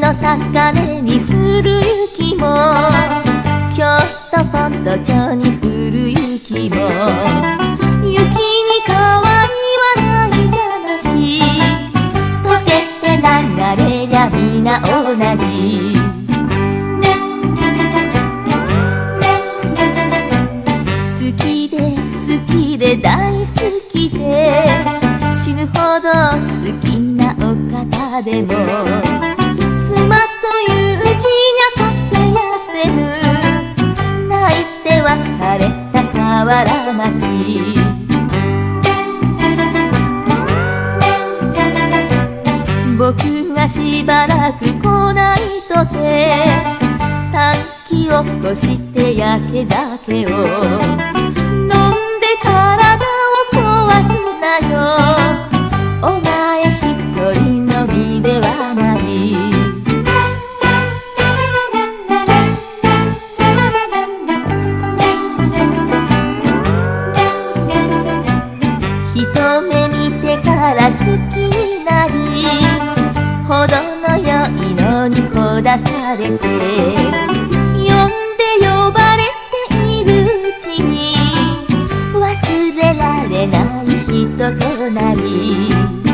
の高嶺に降る雪も、京都ポント町に降る雪も、雪に変わりはないじゃなし、溶けて流れりゃ皆同じ。好きで好きで大好きで、死ぬほど好きなお方でも、妻という字にゃかって痩せぬ、泣いて別れた河原町。僕がしばらく来ないとて、短気をこして焼け酒を飲んで体を壊すなよ。お前一人のみではない。一目見てから好きになり、程の良いのにほだされて、呼んで呼ばれているうちに、忘れられない人となり、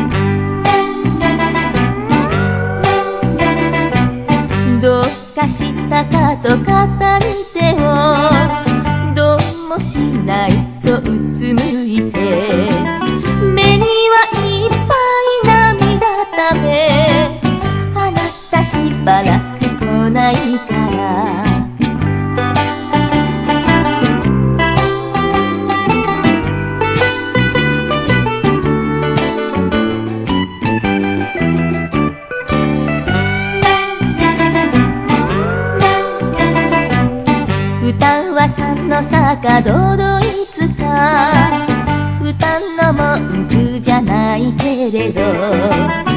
どうかしたかと肩に手を、どうもしないとうつむいて、目にはいっぱい涙ため、あなたしばらく来ないから。歌は三の坂どどいつか、歌の文句じゃないけれど、